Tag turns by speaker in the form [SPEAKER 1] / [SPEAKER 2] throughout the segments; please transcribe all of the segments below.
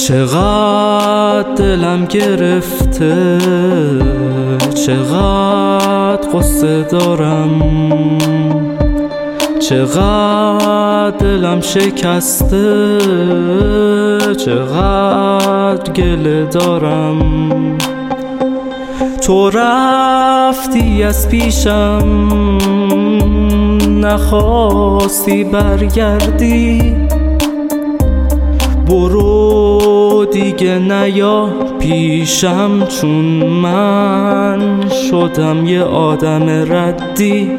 [SPEAKER 1] چقدر دلم گرفته، چقدر قصه دارم، چقدر دلم شکسته، چقدر گله دارم. تو رفتی از پیشم، نخواستی برگردی، برو دیگه نیا پیشم، چون من شدم یه آدم ردی.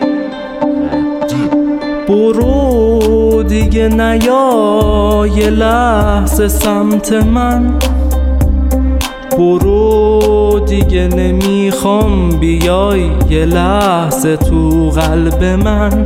[SPEAKER 1] برو دیگه نیا یه لحظه سمت من، برو دیگه نمیخوام بیای یه لحظه تو قلب من.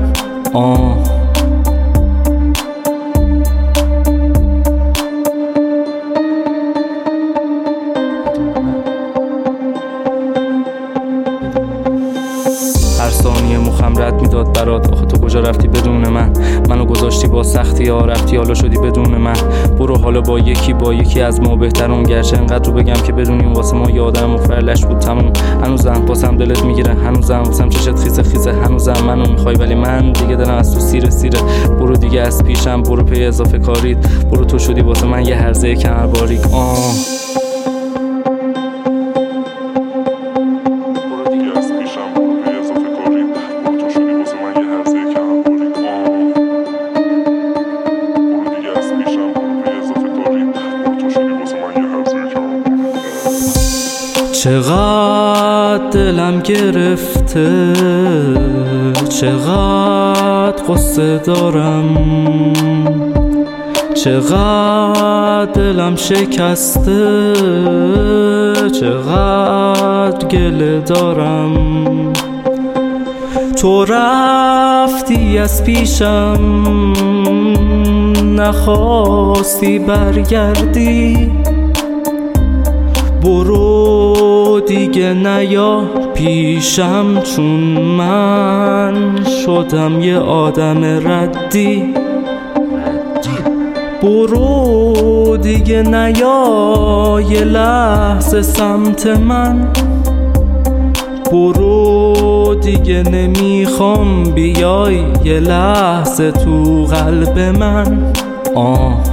[SPEAKER 1] هر ثانیه مخم رد میداد برات، آخه تو کجا رفتی بدون من؟ منو گذاشتی با سختی ها، رفتی حالا شدی بدون من. برو حالا با یکی از ما بهترون، گرچه انقدر رو بگم که بدونیم واسه ما یادم مفرلش بود تموم. هنوزم باسم دلت میگیره، هنوزم واسم چشت خیزه، هنوزم منو میخوای ولی من دیگه دلم از تو سیره. برو دیگه از پیشم، برو پی اضافه کاریت، برو تو شدی واسه من یه هرزه کمر باریک. چقدر دلم گرفته، چقدر قصه دارم، چقدر دلم شکسته، چقدر گله دارم. تو رفتی از پیشم، نخواستی برگردی، برو دیگه نیا پیشم، چون من شدم یه آدم ردی. برو دیگه نیا یه لحظه سمت من، برو دیگه نمیخوام بیای یه لحظه تو قلب من.